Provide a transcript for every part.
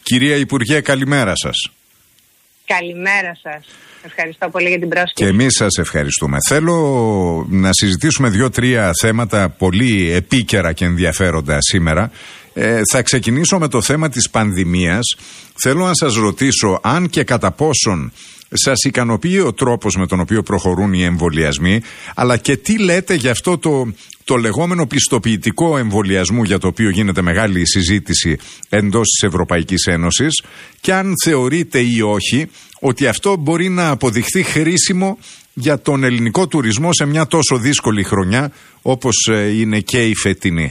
Κυρία Υπουργέ, καλημέρα σας. Καλημέρα σας. Ευχαριστώ πολύ για την πρόσκληση. Και εμείς σας ευχαριστούμε. Θέλω να συζητήσουμε 2-3 θέματα πολύ επίκαιρα και ενδιαφέροντα σήμερα. Θα ξεκινήσω με το θέμα της πανδημίας. Θέλω να σας ρωτήσω αν και κατά πόσον σας ικανοποιεί ο τρόπος με τον οποίο προχωρούν οι εμβολιασμοί, αλλά και τι λέτε για αυτό το λεγόμενο πιστοποιητικό εμβολιασμού για το οποίο γίνεται μεγάλη συζήτηση εντός της Ευρωπαϊκής Ένωσης, και αν θεωρείτε ή όχι ότι αυτό μπορεί να αποδειχθεί χρήσιμο για τον ελληνικό τουρισμό σε μια τόσο δύσκολη χρονιά όπως είναι και η φετινή.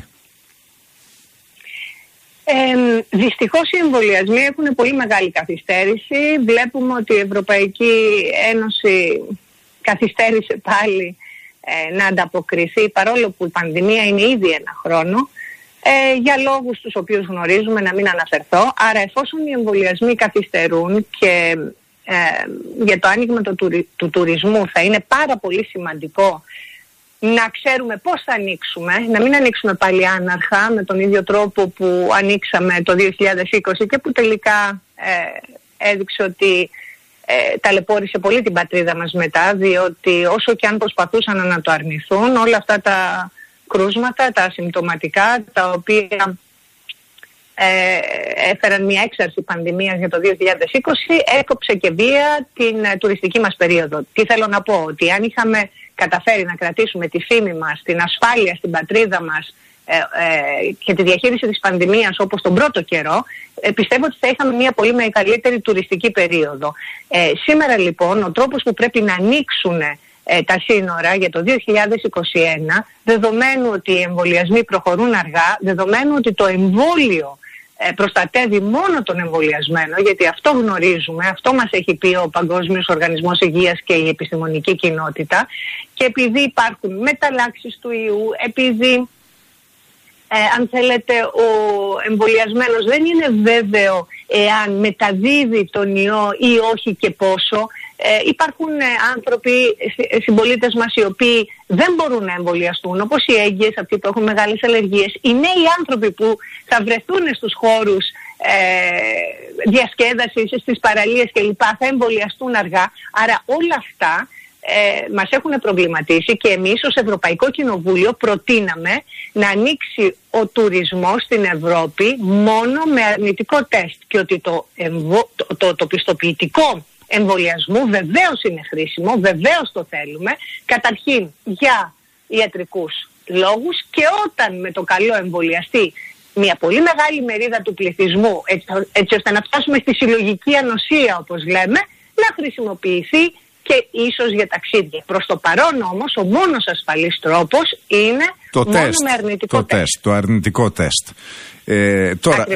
Δυστυχώς οι εμβολιασμοί έχουν πολύ μεγάλη καθυστέρηση. Βλέπουμε ότι η Ευρωπαϊκή Ένωση καθυστέρησε πάλι να ανταποκριθεί, παρόλο που η πανδημία είναι ήδη 1 χρόνο, για λόγους τους οποίους γνωρίζουμε, να μην αναφερθώ. Άρα εφόσον οι εμβολιασμοί καθυστερούν και για το άνοιγμα του τουρισμού θα είναι πάρα πολύ σημαντικό να ξέρουμε πώς θα ανοίξουμε, να μην ανοίξουμε πάλι άναρχα με τον ίδιο τρόπο που ανοίξαμε το 2020 και που τελικά έδειξε ότι ταλαιπώρησε πολύ την πατρίδα μας μετά, διότι όσο και αν προσπαθούσαν να το αρνηθούν, όλα αυτά τα κρούσματα, τα ασυμπτωματικά, τα οποία έφεραν μια έξαρση πανδημίας για το 2020, έκοψε και βία την τουριστική μας περίοδο. Τι θέλω να πω, ότι αν είχαμε καταφέρει να κρατήσουμε τη φήμη μας, την ασφάλεια στην πατρίδα μας και τη διαχείριση της πανδημίας όπως τον πρώτο καιρό, πιστεύω ότι θα είχαμε μια πολύ μεγαλύτερη τουριστική περίοδο. Σήμερα λοιπόν ο τρόπος που πρέπει να ανοίξουν τα σύνορα για το 2021, δεδομένου ότι οι εμβολιασμοί προχωρούν αργά, δεδομένου ότι το εμβόλιο προστατεύει μόνο τον εμβολιασμένο, γιατί αυτό γνωρίζουμε, αυτό μας έχει πει ο Παγκόσμιος Οργανισμός Υγείας και η επιστημονική κοινότητα, και επειδή υπάρχουν μεταλλάξεις του ιού, επειδή αν θέλετε ο εμβολιασμένος δεν είναι βέβαιο εάν μεταδίδει τον ιό ή όχι και πόσο, υπάρχουν άνθρωποι, συμπολίτες μας, οι οποίοι δεν μπορούν να εμβολιαστούν, όπως οι έγκυες, αυτοί που έχουν μεγάλες αλλεργίες, οι νέοι άνθρωποι που θα βρεθούν στους χώρους διασκέδασης, στις παραλίες κλπ. Θα εμβολιαστούν αργά. Άρα όλα αυτά μας έχουν προβληματίσει και εμείς ως Ευρωπαϊκό Κοινοβούλιο προτείναμε να ανοίξει ο τουρισμός στην Ευρώπη μόνο με αρνητικό τεστ, και ότι το πιστοποιητικό εμβολιασμού βεβαίως είναι χρήσιμο, βεβαίως το θέλουμε, καταρχήν για ιατρικούς λόγους, και όταν με το καλό εμβολιαστεί μια πολύ μεγάλη μερίδα του πληθυσμού, έτσι ώστε να φτάσουμε στη συλλογική ανοσία όπως λέμε, να χρησιμοποιηθεί και ίσως για ταξίδια. Προς το παρόν όμως ο μόνος ασφαλής τρόπος είναι με αρνητικό τεστ. Το αρνητικό τεστ. Τώρα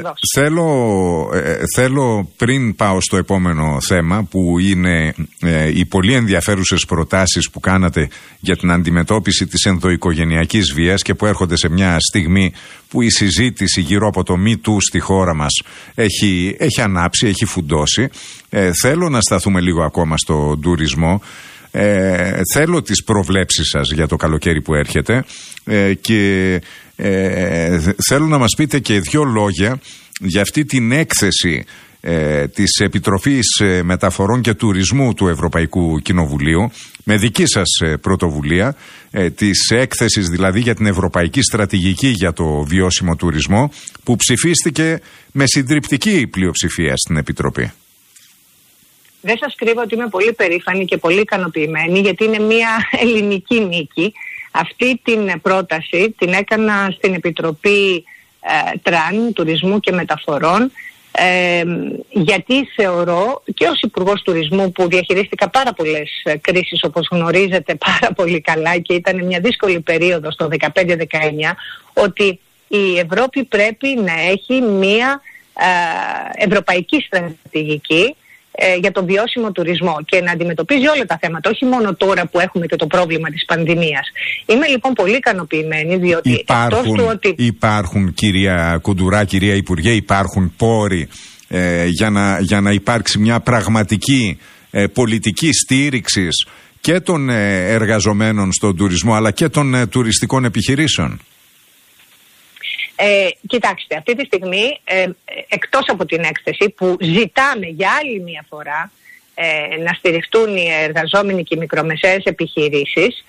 θέλω πριν πάω στο επόμενο θέμα, που είναι οι πολύ ενδιαφέρουσες προτάσεις που κάνατε για την αντιμετώπιση της ενδοοικογενειακής βίας, και που έρχονται σε μια στιγμή που η συζήτηση γύρω από το Me Too στη χώρα μας έχει ανάψει, έχει φουντώσει. Θέλω να σταθούμε λίγο ακόμα στον τουρισμό. Θέλω τις προβλέψεις σας για το καλοκαίρι που έρχεται, και θέλω να μας πείτε και 2 λόγια για αυτή την έκθεση της Επιτροπής Μεταφορών και Τουρισμού του Ευρωπαϊκού Κοινοβουλίου, με δική σας πρωτοβουλία, της έκθεσης δηλαδή για την Ευρωπαϊκή Στρατηγική για το Βιώσιμο Τουρισμό, που ψηφίστηκε με συντριπτική πλειοψηφία στην Επιτροπή. Δεν σας κρύβω ότι είμαι πολύ περήφανη και πολύ ικανοποιημένη, γιατί είναι μια ελληνική νίκη. Αυτή την πρόταση την έκανα στην Επιτροπή Τραν, Τουρισμού και Μεταφορών, γιατί θεωρώ, και ως Υπουργός Τουρισμού που διαχειρίστηκα πάρα πολλές κρίσεις όπως γνωρίζετε πάρα πολύ καλά, και ήταν μια δύσκολη περίοδος το 15-19, ότι η Ευρώπη πρέπει να έχει μια ευρωπαϊκή στρατηγική για τον βιώσιμο τουρισμό και να αντιμετωπίζει όλα τα θέματα, όχι μόνο τώρα που έχουμε και το πρόβλημα της πανδημίας. Είμαι λοιπόν πολύ ικανοποιημένη, διότι υπάρχουν, κυρία Κουντουρά, κυρία Υπουργέ, υπάρχουν πόροι για να υπάρξει μια πραγματική πολιτική στήριξης και των εργαζομένων στον τουρισμό, αλλά και των τουριστικών επιχειρήσεων. Κοιτάξτε, αυτή τη στιγμή, εκτός από την έκθεση που ζητάμε για άλλη μια φορά να στηριχτούν οι εργαζόμενοι και οι μικρομεσαίες επιχειρήσεις,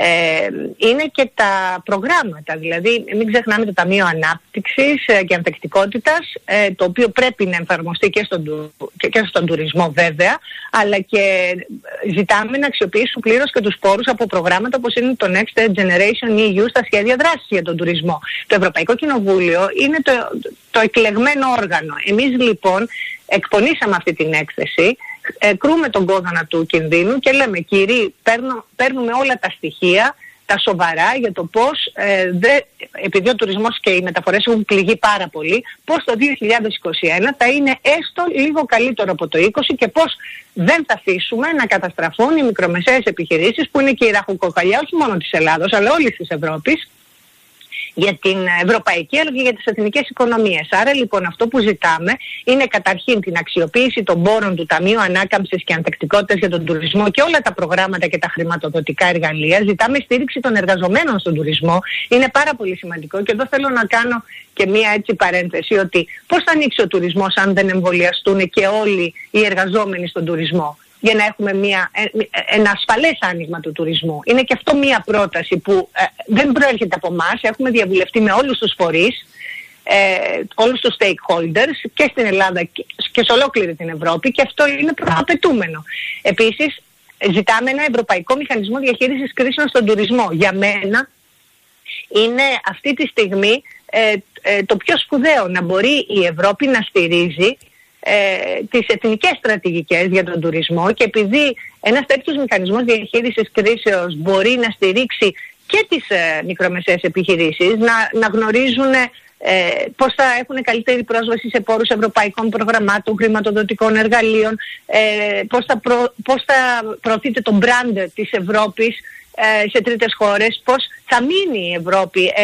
είναι και τα προγράμματα. Δηλαδή, μην ξεχνάμε το Ταμείο Ανάπτυξης και Ανθεκτικότητας, το οποίο πρέπει να εφαρμοστεί και στον τουρισμό βέβαια, αλλά και ζητάμε να αξιοποιήσουν πλήρως και τους πόρους από προγράμματα όπως είναι το Next Generation EU στα σχέδια δράσης για τον τουρισμό. Το Ευρωπαϊκό Κοινοβούλιο είναι το εκλεγμένο όργανο. Εμείς λοιπόν εκπονήσαμε αυτή την έκθεση, κρούμε τον κόδωνα του κινδύνου και λέμε, κύριοι, παίρνουμε όλα τα στοιχεία, τα σοβαρά, για το πώς, επειδή ο τουρισμός και οι μεταφορές έχουν πληγεί πάρα πολύ, πώς το 2021 θα είναι έστω λίγο καλύτερο από το 2020 και πώς δεν θα αφήσουμε να καταστραφούν οι μικρομεσαίες επιχειρήσεις που είναι και η ραχοκοκαλιά όχι μόνο της Ελλάδος αλλά όλης της Ευρώπης, για την ευρωπαϊκή αλλά και για τις εθνικές οικονομίες. Άρα λοιπόν αυτό που ζητάμε είναι καταρχήν την αξιοποίηση των πόρων του Ταμείου Ανάκαμψης και Ανθεκτικότητας για τον τουρισμό και όλα τα προγράμματα και τα χρηματοδοτικά εργαλεία. Ζητάμε στήριξη των εργαζομένων στον τουρισμό. Είναι πάρα πολύ σημαντικό και εδώ θέλω να κάνω και μία έτσι παρένθεση ότι πώς θα ανοίξει ο τουρισμός αν δεν εμβολιαστούν και όλοι οι εργαζόμενοι στον τουρισμό, για να έχουμε ένα ασφαλές άνοιγμα του τουρισμού. Είναι και αυτό μία πρόταση που δεν προέρχεται από εμάς. Έχουμε διαβουλευτεί με όλους τους φορείς, όλους τους stakeholders και στην Ελλάδα και σε ολόκληρη την Ευρώπη και αυτό είναι προαπαιτούμενο. Επίσης, ζητάμε ένα ευρωπαϊκό μηχανισμό διαχείρισης κρίσεων στον τουρισμό. Για μένα είναι αυτή τη στιγμή το πιο σπουδαίο, να μπορεί η Ευρώπη να στηρίζει τις εθνικές στρατηγικές για τον τουρισμό και επειδή ένας τέτοιος μηχανισμός διαχείρισης κρίσεως μπορεί να στηρίξει και τις μικρομεσαίες επιχειρήσεις, να γνωρίζουν πώς θα έχουν καλύτερη πρόσβαση σε πόρους ευρωπαϊκών προγραμμάτων, χρηματοδοτικών εργαλείων, πώς θα προωθείται το brand της Ευρώπης σε τρίτες χώρες, πώς θα μείνει η Ευρώπη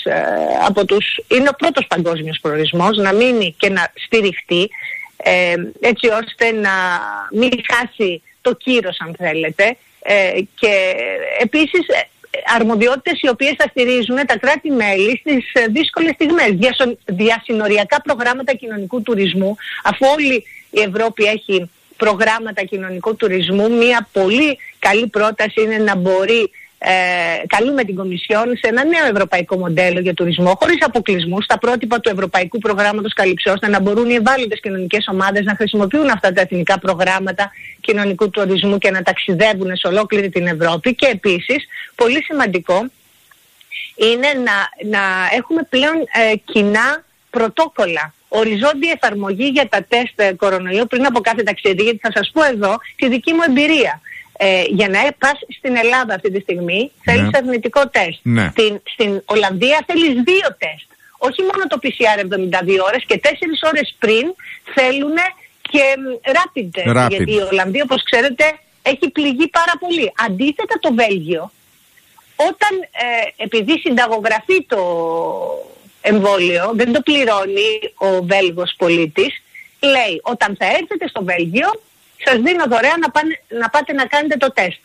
είναι ο πρώτος παγκόσμιος προορισμός, να μείνει και να στηριχτεί, έτσι ώστε να μην χάσει το κύρος αν θέλετε, και επίσης αρμοδιότητες οι οποίες θα στηρίζουν τα κράτη-μέλη στις δύσκολες στιγμές, διασυνοριακά προγράμματα κοινωνικού τουρισμού. Αφού όλη η Ευρώπη έχει προγράμματα κοινωνικού τουρισμού, μια πολύ καλή πρόταση είναι να μπορεί, καλούμε την Κομισιόν σε ένα νέο ευρωπαϊκό μοντέλο για τουρισμό, χωρίς αποκλεισμούς, στα πρότυπα του Ευρωπαϊκού Προγράμματος Καλυψό, ώστε να μπορούν οι ευάλωτες κοινωνικές ομάδες να χρησιμοποιούν αυτά τα εθνικά προγράμματα κοινωνικού τουρισμού και να ταξιδεύουν σε ολόκληρη την Ευρώπη. Και επίσης, πολύ σημαντικό είναι να έχουμε πλέον κοινά πρωτόκολλα, οριζόντια εφαρμογή για τα τεστ κορονοϊού πριν από κάθε ταξίδι, γιατί θα σας πω εδώ τη δική μου εμπειρία. Για να πας στην Ελλάδα αυτή τη στιγμή θέλεις αρνητικό τεστ. Στην Ολλανδία θέλεις 2 τεστ. Όχι μόνο το PCR 72 ώρες και 4 ώρες πριν θέλουν και rapid test. Γιατί η Ολλανδία, όπως ξέρετε, έχει πληγεί πάρα πολύ. Αντίθετα το Βέλγιο, όταν επειδή συνταγογραφεί το εμβόλιο, δεν το πληρώνει ο Βέλγος πολίτης, λέει όταν θα έρθετε στο Βέλγιο σας δίνω δωρεάν να πάτε να κάνετε το τεστ.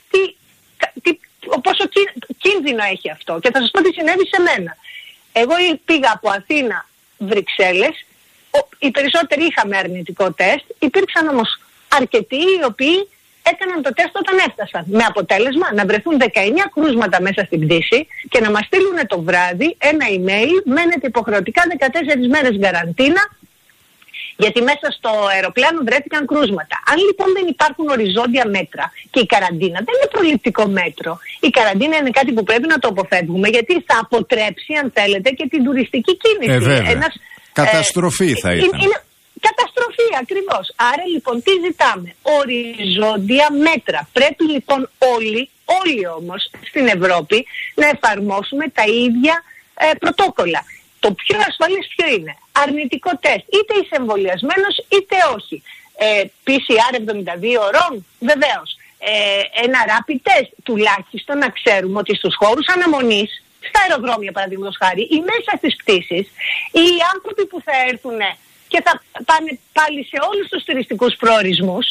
Πόσο κίνδυνο έχει αυτό. Και θα σας πω τι συνέβη σε μένα. Εγώ πήγα από Αθήνα Βρυξέλλες, οι περισσότεροι είχαμε αρνητικό τεστ, υπήρξαν όμως αρκετοί οι οποίοι έκαναν το τεστ όταν έφτασαν. Με αποτέλεσμα να βρεθούν 19 κρούσματα μέσα στην πτήση και να μας στείλουν το βράδυ ένα email, μένετε υποχρεωτικά 14 μέρες καραντίνα, γιατί μέσα στο αεροπλάνο βρέθηκαν κρούσματα. Αν λοιπόν δεν υπάρχουν οριζόντια μέτρα και η καραντίνα δεν είναι προληπτικό μέτρο, η καραντίνα είναι κάτι που πρέπει να το αποφεύγουμε, γιατί θα αποτρέψει, αν θέλετε, και την τουριστική κίνηση. Καταστροφή θα ήταν. Είναι καταστροφή ακριβώς. Άρα λοιπόν τι ζητάμε? Οριζόντια μέτρα. Πρέπει λοιπόν όλοι όμως στην Ευρώπη να εφαρμόσουμε τα ίδια πρωτόκολλα. Το πιο ασφαλές ποιο είναι? Αρνητικό τεστ. Είτε είσαι εμβολιασμένος είτε όχι. PCR 72 ώρων, βεβαίως. Ένα rapid test. Τουλάχιστον να ξέρουμε ότι στους χώρους αναμονής, στα αεροδρόμια παραδείγματος χάρη, ή μέσα στις πτήσεις, οι άνθρωποι που θα έρθουν και θα πάνε πάλι σε όλους τους τουριστικούς προορισμούς,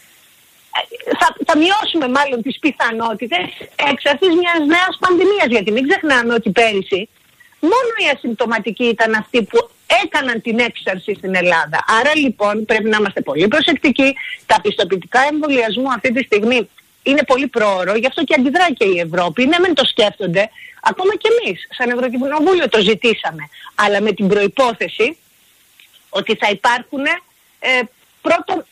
θα μειώσουμε μάλλον τις πιθανότητες εξ αυτής μιας νέας πανδημίας. Γιατί μην ξεχνάμε ότι πέρυσι μόνο οι ασυμπτωματικοί ήταν αυτοί που έκαναν την έξαρση στην Ελλάδα. Άρα λοιπόν πρέπει να είμαστε πολύ προσεκτικοί. Τα πιστοποιητικά εμβολιασμού αυτή τη στιγμή είναι πολύ πρόωρο, γι' αυτό και αντιδρά και η Ευρώπη. Ναι, μεν το σκέφτονται, ακόμα και εμείς σαν Ευρωκοινοβούλιο το ζητήσαμε, αλλά με την προϋπόθεση ότι θα υπάρχουν πρώτον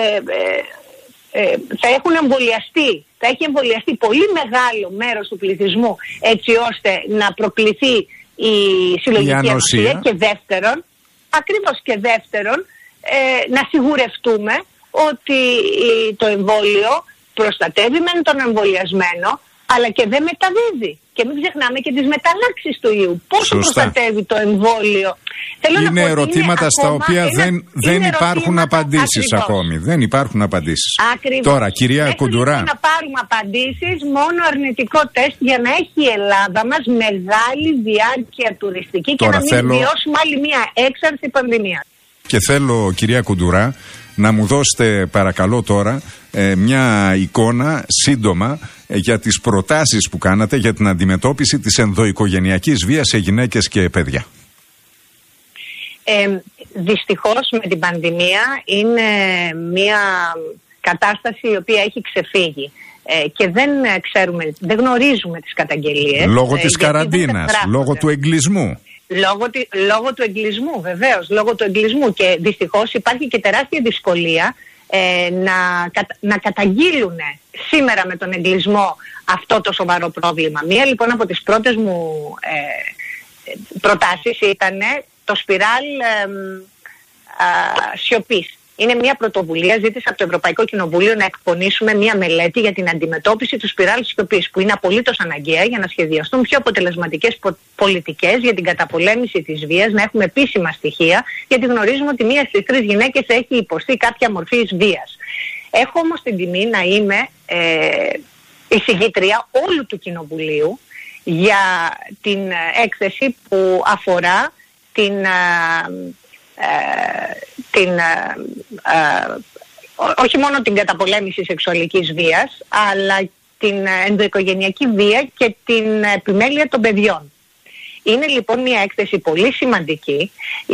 θα έχει εμβολιαστεί πολύ μεγάλο μέρος του πληθυσμού, έτσι ώστε να προκληθεί η συλλογική ανοσία, και δεύτερον, ακριβώς και δεύτερον, να σιγουρευτούμε ότι το εμβόλιο προστατεύει μεν τον εμβολιασμένο, αλλά και δεν μεταδίδει. Και μην ξεχνάμε και τις μεταλλάξεις του ιού. Πόσο προστατεύει το εμβόλιο. Είναι ερωτήματα στα οποία δεν υπάρχουν απαντήσεις ακόμη. Δεν υπάρχουν απαντήσεις. Ακριβώς. Τώρα, κυρία Κουντουρά. Να πάρουμε απαντήσεις, μόνο αρνητικό τεστ για να έχει η Ελλάδα μας μεγάλη διάρκεια τουριστική και να μην βιώσουμε άλλη μια έξαρση πανδημία. Και θέλω, κυρία Κουντουρά, να μου δώσετε παρακαλώ τώρα μια εικόνα σύντομα για τις προτάσεις που κάνατε για την αντιμετώπιση της ενδοοικογενειακής βίας σε γυναίκες και παιδιά. Δυστυχώς με την πανδημία είναι μια κατάσταση η οποία έχει ξεφύγει και δεν γνωρίζουμε τις καταγγελίες. Λόγω της καραντίνας, λόγω του εγκλισμού. Λόγω του εγκλισμού, βεβαίως, λόγω του εγκλισμού, και δυστυχώς υπάρχει και τεράστια δυσκολία να καταγγείλουν σήμερα με τον εγκλισμό αυτό το σοβαρό πρόβλημα. Μία λοιπόν από τις πρώτες μου προτάσεις ήταν το σπιράλ σιωπής. Είναι μια πρωτοβουλία, ζήτησα από το Ευρωπαϊκό Κοινοβούλιο να εκπονήσουμε μια μελέτη για την αντιμετώπιση του σπιράλ σιωπής, που είναι απολύτως αναγκαία για να σχεδιαστούν πιο αποτελεσματικές πολιτικές για την καταπολέμηση της βίας, να έχουμε επίσημα στοιχεία, γιατί γνωρίζουμε ότι μία στις 3 γυναίκες έχει υποστεί κάποια μορφή βίας. Έχω όμως την τιμή να είμαι εισηγήτρια όλου του Κοινοβουλίου για την έκθεση που αφορά όχι μόνο την καταπολέμηση σεξουαλικής βίας, αλλά την ενδοοικογενειακή βία και την επιμέλεια των παιδιών. Είναι λοιπόν μια έκθεση πολύ σημαντική,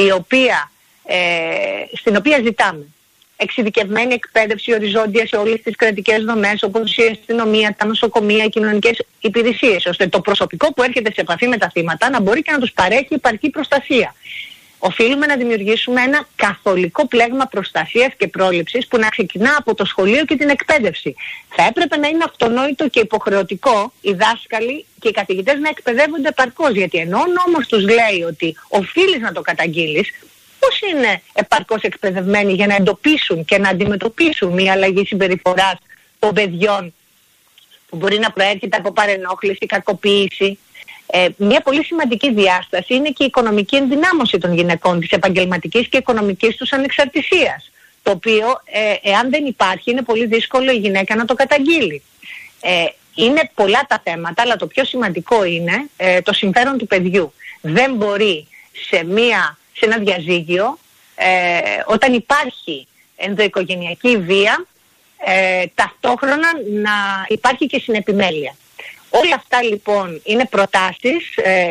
στην οποία ζητάμε εξειδικευμένη εκπαίδευση οριζόντια σε όλες τις κρατικές δομές, όπως η αστυνομία, τα νοσοκομεία, οι κοινωνικές υπηρεσίες, ώστε το προσωπικό που έρχεται σε επαφή με τα θύματα να μπορεί και να τους παρέχει επαρκή προστασία. Οφείλουμε να δημιουργήσουμε ένα καθολικό πλέγμα προστασίας και πρόληψης που να ξεκινά από το σχολείο και την εκπαίδευση. Θα έπρεπε να είναι αυτονόητο και υποχρεωτικό οι δάσκαλοι και οι καθηγητές να εκπαιδεύονται επαρκώς, γιατί ενώ ο νόμος τους λέει ότι οφείλεις να το καταγγείλεις, πώς είναι επαρκώς εκπαιδευμένοι για να εντοπίσουν και να αντιμετωπίσουν μια αλλαγή συμπεριφοράς των παιδιών που μπορεί να προέρχεται από παρενόχληση, κακοποίηση. Μια πολύ σημαντική διάσταση είναι και η οικονομική ενδυνάμωση των γυναικών, της επαγγελματικής και οικονομικής τους ανεξαρτησίας, το οποίο εάν δεν υπάρχει είναι πολύ δύσκολο η γυναίκα να το καταγγείλει. Είναι πολλά τα θέματα, αλλά το πιο σημαντικό είναι το συμφέρον του παιδιού. Δεν μπορεί σε ένα διαζύγιο, όταν υπάρχει ενδοοικογενειακή βία, ταυτόχρονα να υπάρχει και συνεπιμέλεια. Όλα αυτά λοιπόν είναι προτάσεις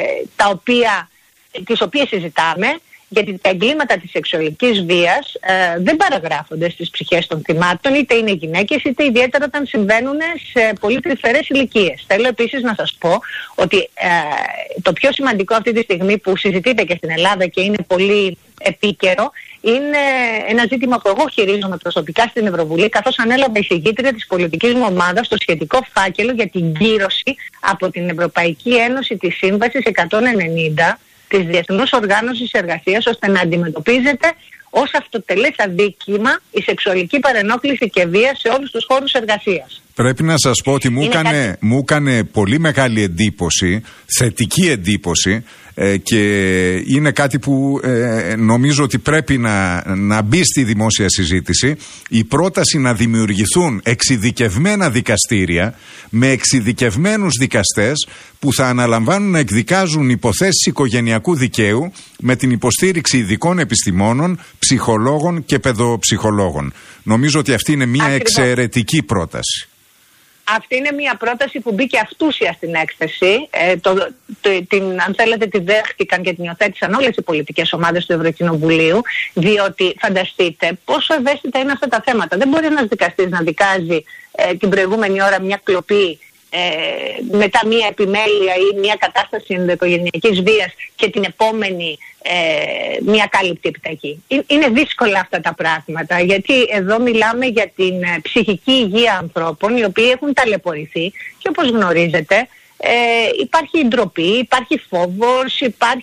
τις οποίες συζητάμε, γιατί τα εγκλήματα της σεξουαλικής βίας δεν παραγράφονται στις ψυχές των θυμάτων, είτε είναι γυναίκες είτε ιδιαίτερα όταν συμβαίνουν σε πολύ τρυφερές ηλικίες. Θέλω επίσης να σας πω ότι το πιο σημαντικό αυτή τη στιγμή που συζητείται και στην Ελλάδα και είναι πολύ επίκαιρο, είναι ένα ζήτημα που εγώ χειρίζομαι προσωπικά στην Ευρωβουλή, καθώς ανέλαβα εισηγήτρια της πολιτικής μου ομάδας στο σχετικό φάκελο για την κύρωση από την Ευρωπαϊκή Ένωση της Σύμβασης 190 της Διεθνούς Οργάνωσης Εργασίας, ώστε να αντιμετωπίζεται ως αυτοτελές αδίκημα η σεξουαλική παρενόχληση και βία σε όλους τους χώρους εργασίας. Πρέπει να σας πω ότι μου έκανε πολύ μεγάλη εντύπωση, θετική εντύπωση, και είναι κάτι που νομίζω ότι πρέπει να μπει στη δημόσια συζήτηση, η πρόταση να δημιουργηθούν εξειδικευμένα δικαστήρια με εξειδικευμένους δικαστές που θα αναλαμβάνουν να εκδικάζουν υποθέσεις οικογενειακού δικαίου με την υποστήριξη ειδικών επιστημόνων, ψυχολόγων και παιδοψυχολόγων. Νομίζω ότι αυτή είναι μια εξαιρετική πρόταση. Αυτή είναι μια πρόταση που μπήκε αυτούσια στην έκθεση. Αν θέλετε, τη δέχτηκαν και την υιοθέτησαν όλες οι πολιτικές ομάδες του Ευρωκοινοβουλίου, διότι φανταστείτε πόσο ευαίσθητα είναι αυτά τα θέματα. Δεν μπορεί ένας δικαστής να δικάζει την προηγούμενη ώρα μια κλοπή, μετά μια επιμέλεια ή μια κατάσταση ενδοοικογενειακής βίας και την επόμενη μια κάλυπτη επιταγή. Είναι δύσκολα αυτά τα πράγματα, γιατί εδώ μιλάμε για την ψυχική υγεία ανθρώπων οι οποίοι έχουν ταλαιπωρηθεί και όπως γνωρίζετε υπάρχει ντροπή, υπάρχει φόβος,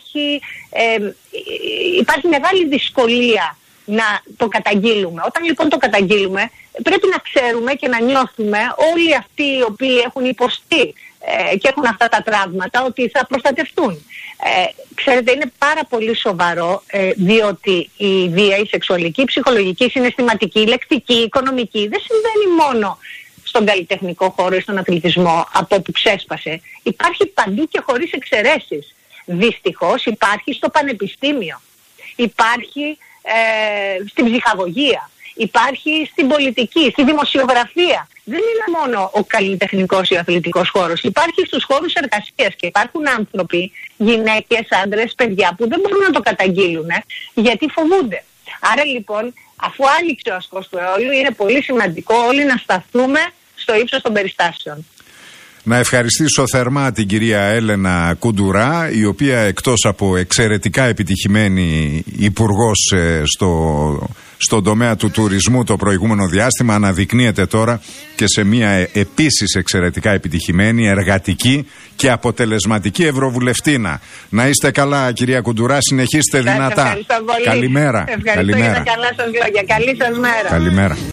υπάρχει μεγάλη δυσκολία να το καταγγείλουμε. Όταν λοιπόν το καταγγείλουμε, πρέπει να ξέρουμε και να νιώθουμε όλοι αυτοί οι οποίοι έχουν υποστεί και έχουν αυτά τα τραύματα ότι θα προστατευτούν. Ξέρετε, είναι πάρα πολύ σοβαρό, διότι η βία, η σεξουαλική, η ψυχολογική, η συναισθηματική, η λεκτική, η οικονομική δεν συμβαίνει μόνο στον καλλιτεχνικό χώρο ή στον αθλητισμό από όπου ξέσπασε. Υπάρχει παντού και χωρίς εξαιρέσεις. Δυστυχώς υπάρχει στο πανεπιστήμιο, υπάρχει στην ψυχαγωγία, υπάρχει στην πολιτική, στη δημοσιογραφία. Δεν είναι μόνο ο καλλιτεχνικός ή ο αθλητικός χώρος. Υπάρχει στους χώρους εργασίας και υπάρχουν άνθρωποι, γυναίκες, άντρες, παιδιά που δεν μπορούν να το καταγγείλουν γιατί φοβούνται. Άρα λοιπόν, αφού άνοιξε ο ασκός του αιώλου, είναι πολύ σημαντικό όλοι να σταθούμε στο ύψος των περιστάσεων. Να ευχαριστήσω θερμά την κυρία Έλενα Κουντουρά, η οποία εκτός από εξαιρετικά επιτυχημένη υπουργός στον τομέα του τουρισμού το προηγούμενο διάστημα, αναδεικνύεται τώρα και σε μια επίσης εξαιρετικά επιτυχημένη, εργατική και αποτελεσματική ευρωβουλευτίνα. Να είστε καλά, κυρία Κουντουρά, συνεχίστε δυνατά. Ευχαριστώ πολύ. Καλημέρα. Ευχαριστώ για τα καλά σας λόγια. Καλή σας μέρα. Καλημέρα.